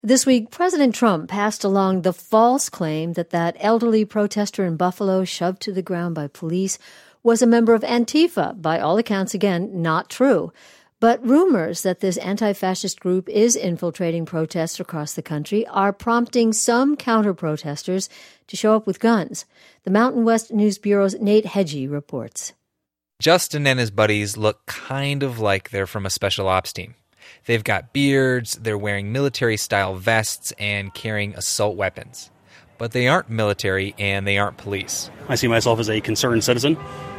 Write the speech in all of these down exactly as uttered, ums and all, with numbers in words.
This week, President Trump passed along the false claim that that elderly protester in Buffalo, shoved to the ground by police, was a member of Antifa. By all accounts, again, not true. But rumors that this anti-fascist group is infiltrating protests across the country are prompting some counter-protesters to show up with guns. The Mountain West News Bureau's Nate Hegyi reports. Justin and his buddies look kind of like they're from a special ops team. They've got beards, they're wearing military-style vests, and carrying assault weapons. But they aren't military, and they aren't police. I see myself as a concerned citizen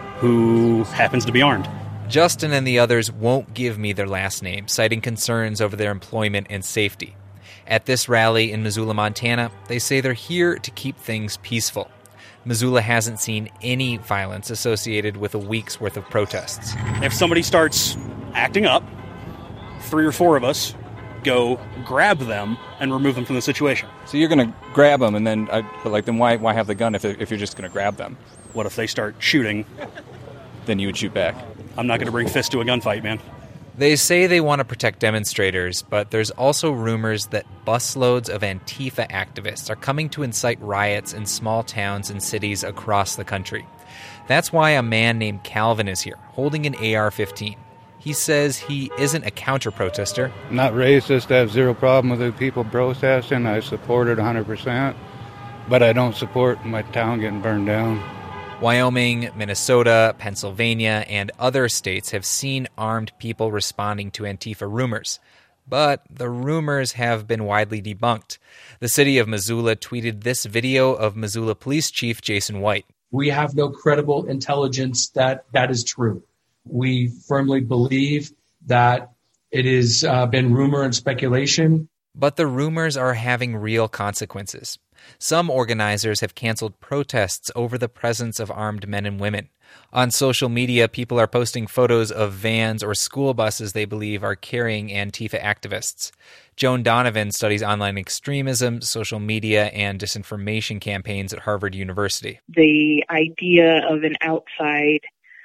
who happens to be armed. Justin and the others won't give me their last name, citing concerns over their employment and safety. At this rally in Missoula, Montana, they say they're here to keep things peaceful. Missoula hasn't seen any violence associated with a week's worth of protests. If somebody starts acting up, three or four of us go grab them and remove them from the situation. So you're going to grab them, and then, uh, but like, then why why have the gun if if you're just going to grab them? What if they start shooting? Then you would shoot back. I'm not going to bring fists to a gunfight, man. They say they want to protect demonstrators, but there's also rumors that busloads of Antifa activists are coming to incite riots in small towns and cities across the country. That's why a man named Calvin is here, holding an A R fifteen. He says he isn't a counter-protester. Not racist. I have zero problem with the people protesting. I support it one hundred percent. But I don't support my town getting burned down. Wyoming, Minnesota, Pennsylvania, and other states have seen armed people responding to Antifa rumors. But the rumors have been widely debunked. The city of Missoula tweeted this video of Missoula Police Chief Jason White. We have no credible intelligence that that is true. We firmly believe that it has uh, been rumor and speculation. But the rumors are having real consequences. Some organizers have canceled protests over the presence of armed men and women. On social media, people are posting photos of vans or school buses they believe are carrying Antifa activists. Joan Donovan studies online extremism, social media, and disinformation campaigns at Harvard University. The idea of an outside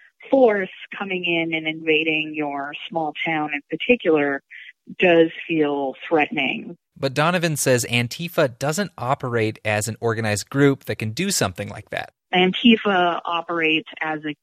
force coming in and invading your small town in particular does feel threatening. But Donovan says Antifa doesn't operate as an organized group that can do something like that. Antifa operates as a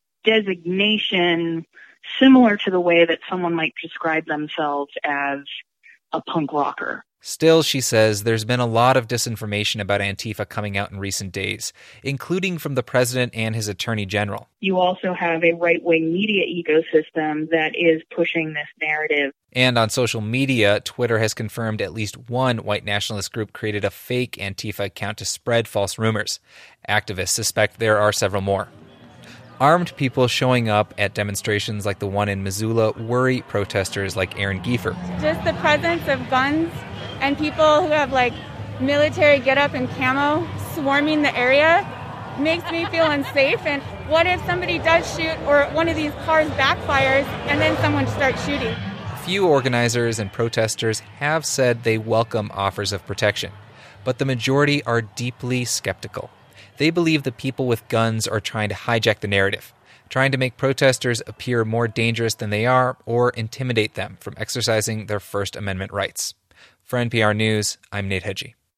designation similar to the way that someone might describe themselves as a punk rocker. Still, she says, there's been a lot of disinformation about Antifa coming out in recent days, including from the president and his attorney general. You also have a right-wing media ecosystem that is pushing this narrative. And on social media, Twitter has confirmed at least one white nationalist group created a fake Antifa account to spread false rumors. Activists suspect there are several more. Armed people showing up at demonstrations like the one in Missoula worry protesters like Aaron Giefer. Just the presence of guns and people who have, like, military get-up and camo swarming the area makes me feel unsafe. And what if somebody does shoot or one of these cars backfires and then someone starts shooting? Few organizers and protesters have said they welcome offers of protection, but the majority are deeply skeptical. They believe the people with guns are trying to hijack the narrative, trying to make protesters appear more dangerous than they are or intimidate them from exercising their First Amendment rights. For N P R News, I'm Nate Hegyi.